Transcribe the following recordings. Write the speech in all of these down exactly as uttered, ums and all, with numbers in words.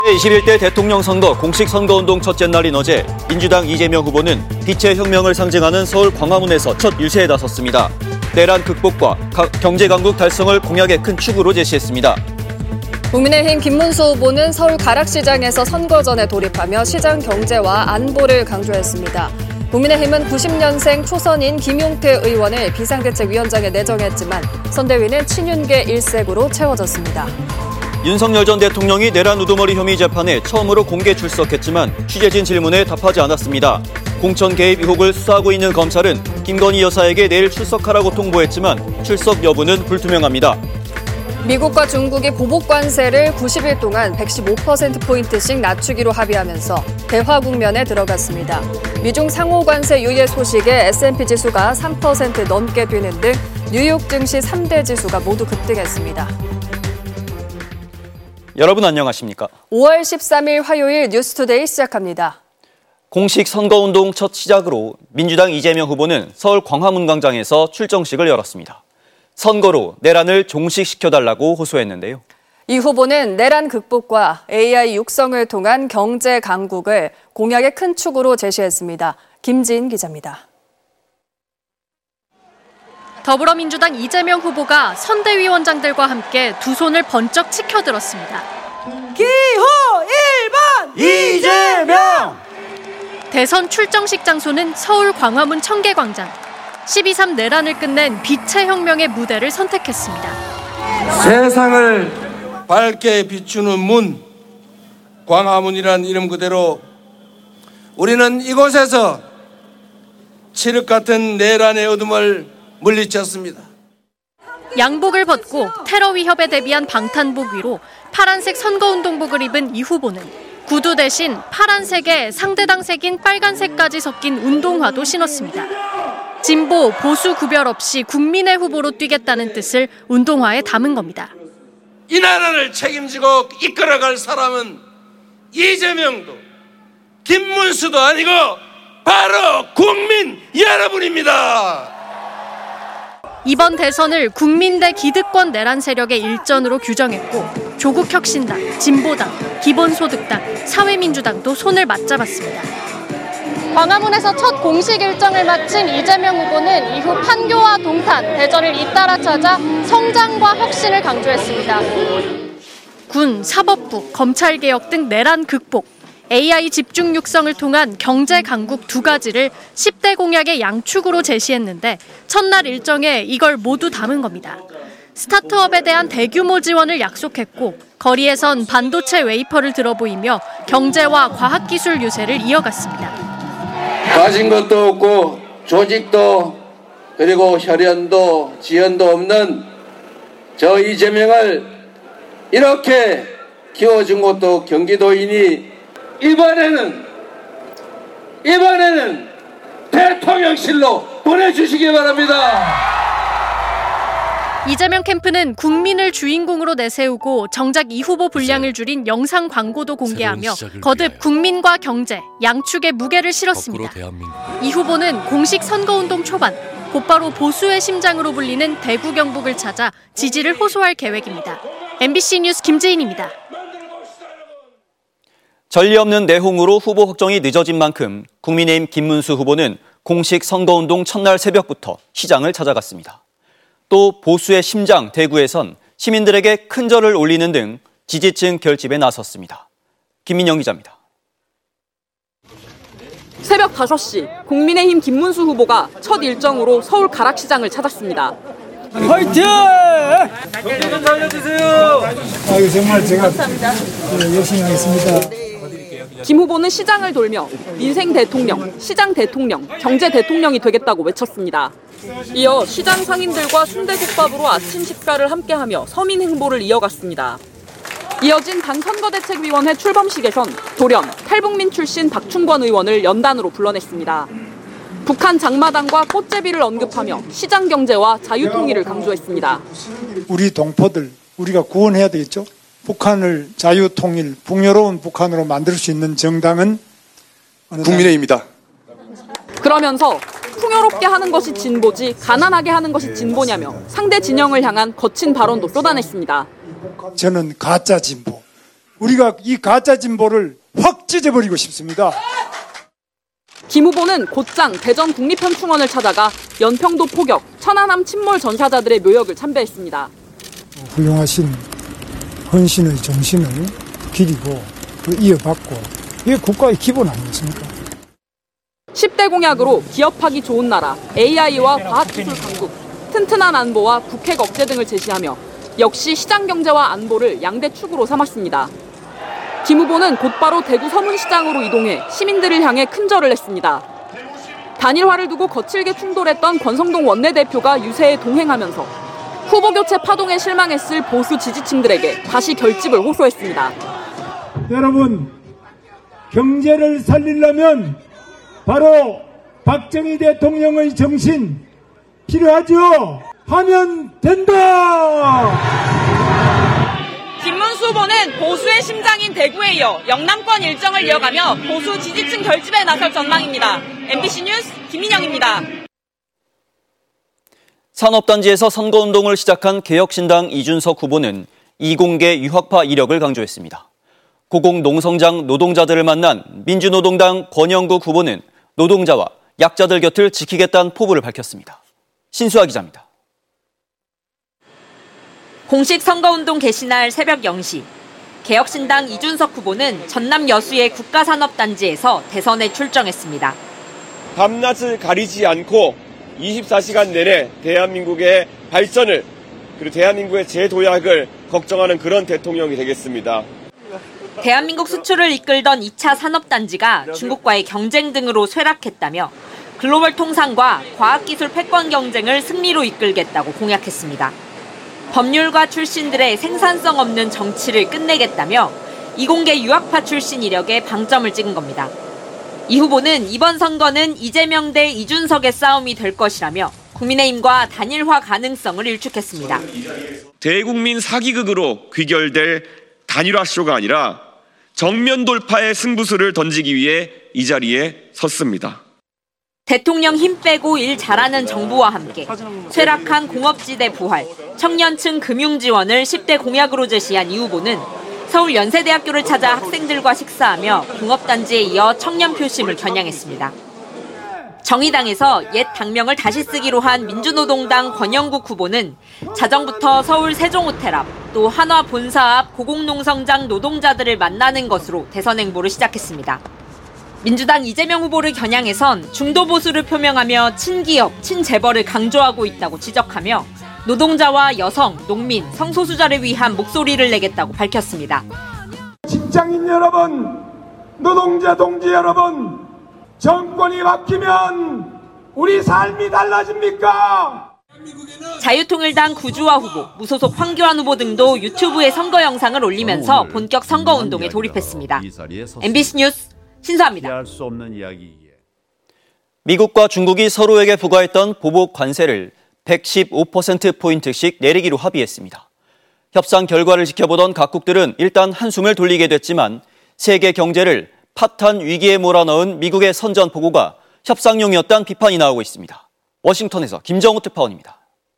제이십일 대 대통령 선거 공식 선거운동 첫째 날인 어제 민주당 이재명 후보는 빛의 혁명을 상징하는 서울 광화문에서 첫 유세에 나섰습니다. 내란 극복과 경제 강국 달성을 공약의 큰 축으로 제시했습니다. 국민의힘 김문수 후보는 서울 가락시장에서 선거 전에 돌입하며 시장 경제와 안보를 강조했습니다. 국민의힘은 구십 년생 초선인 김용태 의원을 비상대책위원장에 내정했지만 선대위는 친윤계 일색으로 채워졌습니다. 윤석열 전 대통령이 내란 우두머리 혐의 재판에 처음으로 공개 출석했지만 취재진 질문에 답하지 않았습니다. 공천 개입 의혹을 수사하고 있는 검찰은 김건희 여사에게 내일 출석하라고 통보했지만 출석 여부는 불투명합니다. 미국과 중국이 보복 관세를 구십 일 동안 백십오 퍼센트포인트씩 낮추기로 합의하면서 대화 국면에 들어갔습니다. 미중 상호 관세 유예 소식에 에스 앤 피 지수가 삼 퍼센트 넘게 뛰는 등 뉴욕 증시 삼 대 지수가 모두 급등했습니다. 여러분 안녕하십니까? 오월 십삼일 화요일 뉴스투데이 시작합니다. 공식 선거운동 첫 시작으로 민주당 이재명 후보는 서울 광화문광장에서 출정식을 열었습니다. 선거로 내란을 종식시켜달라고 호소했는데요. 이 후보는 내란 극복과 에이 아이 육성을 통한 경제 강국을 공약의 큰 축으로 제시했습니다. 김지인 기자입니다. 더불어민주당 이재명 후보가 선대위원장들과 함께 두 손을 번쩍 치켜들었습니다. 기호 일 번 이재명! 대선 출정식 장소는 서울 광화문 청계광장. 십이 삼 내란을 끝낸 빛의 혁명의 무대를 선택했습니다. 세상을 밝게 비추는 문, 광화문이란 이름 그대로 우리는 이곳에서 칠흑 같은 내란의 어둠을 물리쳤습니다. 양복을 벗고 테러 위협에 대비한 방탄복 위로 파란색 선거운동복을 입은 이 후보는 구두 대신 파란색에 상대당 색인 빨간색까지 섞인 운동화도 신었습니다. 진보, 보수 구별 없이 국민의 후보로 뛰겠다는 뜻을 운동화에 담은 겁니다. 이 나라를 책임지고 이끌어갈 사람은 이재명도 김문수도 아니고 바로 국민 여러분입니다. 이번 대선을 국민 대 기득권 내란 세력의 일전으로 규정했고 조국혁신당, 진보당, 기본소득당, 사회민주당도 손을 맞잡았습니다. 광화문에서 첫 공식 일정을 마친 이재명 후보는 이후 판교와 동탄, 대전을 잇따라 찾아 성장과 혁신을 강조했습니다. 군, 사법부, 검찰개혁 등 내란 극복, 에이 아이 집중 육성을 통한 경제 강국 두 가지를 십 대 공약의 양축으로 제시했는데 첫날 일정에 이걸 모두 담은 겁니다. 스타트업에 대한 대규모 지원을 약속했고 거리에선 반도체 웨이퍼를 들어보이며 경제와 과학기술 유세를 이어갔습니다. 가진 것도 없고 조직도 그리고 혈연도 지연도 없는 저 이재명을 이렇게 키워준 것도 경기도이니 이번에는 이번에는 대통령실로 보내주시기 바랍니다. 이재명 캠프는 국민을 주인공으로 내세우고 정작 이 후보 분량을 줄인 영상 광고도 공개하며 거듭 국민과 경제, 양축의 무게를 실었습니다. 이 후보는 공식 선거운동 초반 곧바로 보수의 심장으로 불리는 대구 경북을 찾아 지지를 호소할 계획입니다. 엠비씨 뉴스 김재인입니다. 전례 없는 내홍으로 후보 확정이 늦어진 만큼 국민의힘 김문수 후보는 공식 선거운동 첫날 새벽부터 시장을 찾아갔습니다. 또 보수의 심장 대구에선 시민들에게 큰 절을 올리는 등 지지층 결집에 나섰습니다. 김민영 기자입니다. 새벽 다섯 시 국민의힘 김문수 후보가 첫 일정으로 서울 가락시장을 찾았습니다. 화이팅! 좀 살려주세요. 아유, 정말 제가 열심히 하겠습니다. 김 후보는 시장을 돌며 민생 대통령, 시장 대통령, 경제 대통령이 되겠다고 외쳤습니다. 이어 시장 상인들과 순대국밥으로 아침 식사를 함께하며 서민 행보를 이어갔습니다. 이어진 당 선거대책위원회 출범식에선 돌연 탈북민 출신 박충권 의원을 연단으로 불러냈습니다. 북한 장마당과 꽃제비를 언급하며 시장 경제와 자유통일을 강조했습니다. 우리 동포들 우리가 구원해야 되겠죠. 북한을 자유통일, 풍요로운 북한으로 만들 수 있는 정당은 국민의힘이다. 그러면서 풍요롭게 하는 것이 진보지 가난하게 하는 것이 진보냐며 상대 진영을 향한 거친 발언도 쏟아냈습니다. 저는 가짜 진보, 우리가 이 가짜 진보를 확 찢어버리고 싶습니다. 김 후보는 곧장 대전 국립현충원을 찾아가 연평도 포격, 천안함 침몰 전사자들의 묘역을 참배했습니다. 훌륭하신 헌신의 정신을 기리고 이어받고 이게 국가의 기본 아니겠습니까? 십 대 공약으로 기업하기 좋은 나라, 에이아이와 과학기술 강국, 튼튼한 안보와 북핵 억제 등을 제시하며 역시 시장경제와 안보를 양대 축으로 삼았습니다. 김 후보는 곧바로 대구 서문시장으로 이동해 시민들을 향해 큰절을 했습니다. 단일화를 두고 거칠게 충돌했던 권성동 원내대표가 유세에 동행하면서 후보 교체 파동에 실망했을 보수 지지층들에게 다시 결집을 호소했습니다. 여러분, 경제를 살리려면 바로 박정희 대통령의 정신 필요하죠? 하면 된다! 김문수 후보는 보수의 심장인 대구에 이어 영남권 일정을 이어가며 보수 지지층 결집에 나설 전망입니다. 엠비씨 뉴스 김민영입니다. 산업단지에서 선거운동을 시작한 개혁신당 이준석 후보는 이공계 유학파 이력을 강조했습니다. 고공농성장 노동자들을 만난 민주노동당 권영국 후보는 노동자와 약자들 곁을 지키겠다는 포부를 밝혔습니다. 신수아 기자입니다. 공식 선거운동 개시날 새벽 영 시, 개혁신당 이준석 후보는 전남 여수의 국가산업단지에서 대선에 출정했습니다. 밤낮을 가리지 않고 이십사 시간 내내 대한민국의 발전을 그리고 대한민국의 재도약을 걱정하는 그런 대통령이 되겠습니다. 대한민국 수출을 이끌던 이 차 산업단지가 중국과의 경쟁 등으로 쇠락했다며 글로벌 통상과 과학기술 패권 경쟁을 승리로 이끌겠다고 공약했습니다. 법률가 출신들의 생산성 없는 정치를 끝내겠다며 이공계 유학파 출신 이력에 방점을 찍은 겁니다. 이 후보는 이번 선거는 이재명 대 이준석의 싸움이 될 것이라며 국민의힘과 단일화 가능성을 일축했습니다. 대국민 사기극으로 귀결될 단일화 쇼가 아니라 정면 돌파의 승부수를 던지기 위해 이 자리에 섰습니다. 대통령 힘 빼고 일 잘하는 정부와 함께 쇠락한 공업지대 부활, 청년층 금융 지원을 십 대 공약으로 제시한 이 후보는 서울 연세대학교를 찾아 학생들과 식사하며 공업단지에 이어 청년 표심을 겨냥했습니다. 정의당에서 옛 당명을 다시 쓰기로 한 민주노동당 권영국 후보는 자정부터 서울 세종호텔 앞, 또 한화 본사 앞 고공농성장 노동자들을 만나는 것으로 대선 행보를 시작했습니다. 민주당 이재명 후보를 겨냥해선 중도 보수를 표명하며 친기업, 친재벌을 강조하고 있다고 지적하며 노동자와 여성, 농민, 성소수자를 위한 목소리를 내겠다고 밝혔습니다. 직장인 여러분, 노동자 동지 여러분, 정권이 바뀌면 우리 삶이 달라집니까? 자유통일당 구주화 후보, 무소속 황교안 후보 등도 유튜브에 선거 영상을 올리면서 본격 선거운동에 돌입했습니다. 엠비씨 뉴스 신수아입니다. 미국과 중국이 서로에게 부과했던 보복 관세를 백십오 퍼센트 포인트씩 내리기로 합의했습니다. 협상 결과를 지켜보던 각국들은 일단 한숨을 돌리게 됐지만 세계 경제를 파탄 위기에 몰아넣은 미국의 선전포고가 협상용이었다는 비판이 나오고 있습니다. 워싱턴에서 김정우 특파원입니다.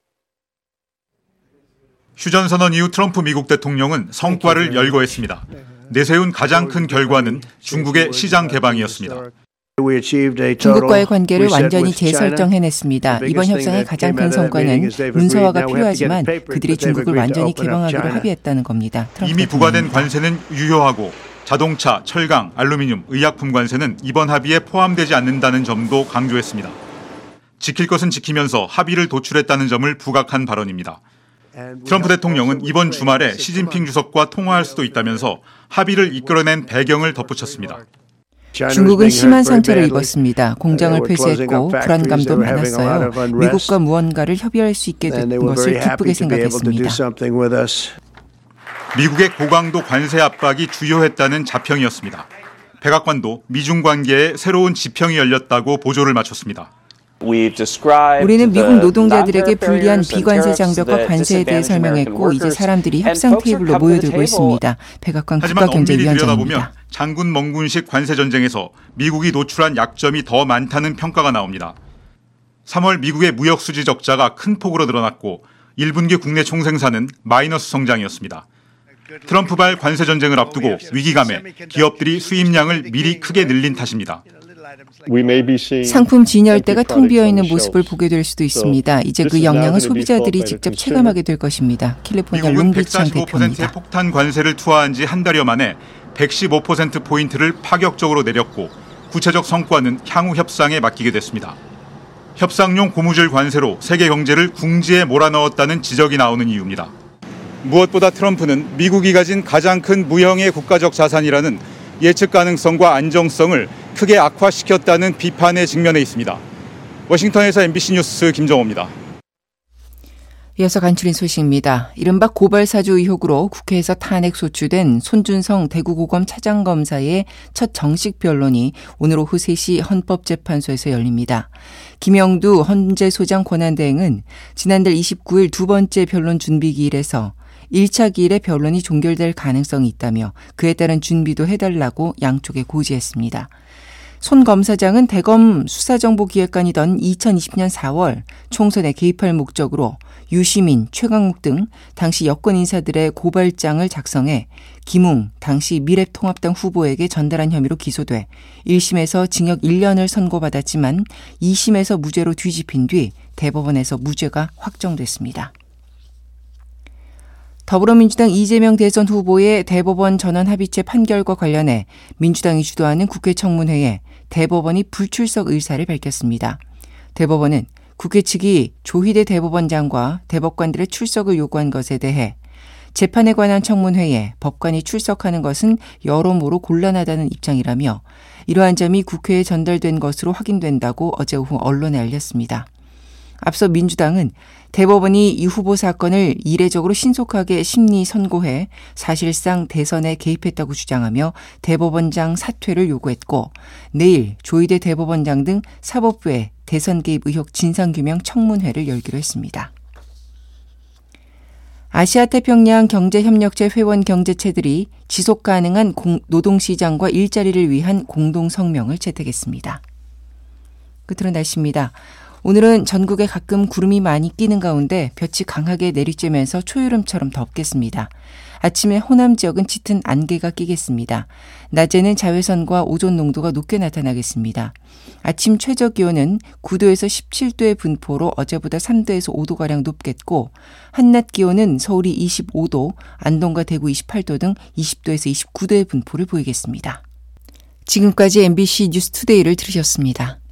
휴전선언 이후 트럼프 미국 대통령은 성과를 열거했습니다. 내세운 가장 큰 결과는 중국의 시장 개방이었습니다. 중국과의 관계를 완전히 재설정해냈습니다. 이번 협상의 가장 큰 성과는 문서화가 필요하지만 그들이 중국을 완전히 개방하기로 합의했다는 겁니다. 이미 부과된 관세는 유효하고 자동차, 철강, 알루미늄, 의약품 관세는 이번 합의에 포함되지 않는다는 점도 강조했습니다. 지킬 것은 지키면서 합의를 도출했다는 점을 부각한 발언입니다. 트럼프 대통령은 이번 주말에 시진핑 주석과 통화할 수도 있다면서 합의를 이끌어낸 배경을 덧붙였습니다. 중국은 심한 상처를 입었습니다. 공장을 폐쇄했고 불안감도 많았어요. 미국과 무언가를 협의할 수 있게 된 것을 기쁘게 생각했습니다. 미국의 고강도 관세 압박이 주요했다는 자평이었습니다. 백악관도 미중 관계에 새로운 지평이 열렸다고 보조를 마쳤습니다. 우리는 미국 노동자들에게 불리한 비관세 장벽과 관세에 대해 설명했고 이제 사람들이 협상 테이블로 모여들고 있습니다. 백악관 국가경제위원장입니다. 장군 멍군식 관세 전쟁에서 미국이 노출한 약점이 더 많다는 평가가 나옵니다. 삼월 미국의 무역 수지 적자가 큰 폭으로 늘어났고 일 분기 국내 총생산은 마이너스 성장이었습니다. 트럼프발 관세 전쟁을 앞두고 위기감에 기업들이 수입량을 미리 크게 늘린 탓입니다. 상품 진열대가 텅 비어있는 모습을 보게 될 수도 있습니다. 이제 그 영향은 소비자들이 직접 체감하게 될 것입니다. 캘리포니아 롱비치안 대표입니다. 백사십오 퍼센트의 폭탄 관세를 투하한 지 한 달여 만에 백십오 퍼센트 포인트를 파격적으로 내렸고 구체적 성과는 향후 협상에 맡기게 됐습니다. 협상용 고무줄 관세로 세계 경제를 궁지에 몰아넣었다는 지적이 나오는 이유입니다. 무엇보다 트럼프는 미국이 가진 가장 큰 무형의 국가적 자산이라는 예측 가능성과 안정성을 크게 악화시켰다는 비판에 직면해 있습니다. 워싱턴에서 엠비씨 뉴스 김정호입니다. 이어서 간추린 소식입니다. 이른바 고발사주 의혹으로 국회에서 탄핵 소추된 손준성 대구고검 차장검사의 첫 정식 변론이 오늘 오후 세 시 헌법재판소에서 열립니다. 김영두 헌재소장 권한대행은 지난달 이십구 일 두 번째 변론 준비기일에서 일 차 기일에 변론이 종결될 가능성이 있다며 그에 따른 준비도 해달라고 양쪽에 고지했습니다. 손 검사장은 대검 수사정보기획관이던 이천이십 년 사월 총선에 개입할 목적으로 유시민, 최강욱 등 당시 여권 인사들의 고발장을 작성해 김웅 당시 미래통합당 후보에게 전달한 혐의로 기소돼 일 심에서 징역 일 년을 선고받았지만 이 심에서 무죄로 뒤집힌 뒤 대법원에서 무죄가 확정됐습니다. 더불어민주당 이재명 대선 후보의 대법원 전원 합의체 판결과 관련해 민주당이 주도하는 국회 청문회에 대법원이 불출석 의사를 밝혔습니다. 대법원은 국회 측이 조희대 대법원장과 대법관들의 출석을 요구한 것에 대해 재판에 관한 청문회에 법관이 출석하는 것은 여러모로 곤란하다는 입장이라며 이러한 점이 국회에 전달된 것으로 확인된다고 어제 오후 언론에 알렸습니다. 앞서 민주당은 대법원이 이 후보 사건을 이례적으로 신속하게 심리 선고해 사실상 대선에 개입했다고 주장하며 대법원장 사퇴를 요구했고 내일 조희대 대법원장 등 사법부에 대선 개입 의혹 진상규명 청문회를 열기로 했습니다. 아시아태평양 경제협력체 회원 경제체들이 지속가능한 노동시장과 일자리를 위한 공동성명을 채택했습니다. 끝으로 날씨입니다. 오늘은 전국에 가끔 구름이 많이 끼는 가운데 볕이 강하게 내리쬐면서 초여름처럼 덥겠습니다. 아침에 호남 지역은 짙은 안개가 끼겠습니다. 낮에는 자외선과 오존 농도가 높게 나타나겠습니다. 아침 최저 기온은 구 도에서 십칠 도의 분포로 어제보다 삼 도에서 오 도가량 높겠고 한낮 기온은 서울이 이십오 도, 안동과 대구 이십팔 도 등 이십 도에서 이십구 도의 분포를 보이겠습니다. 지금까지 엠비씨 뉴스투데이를 들으셨습니다.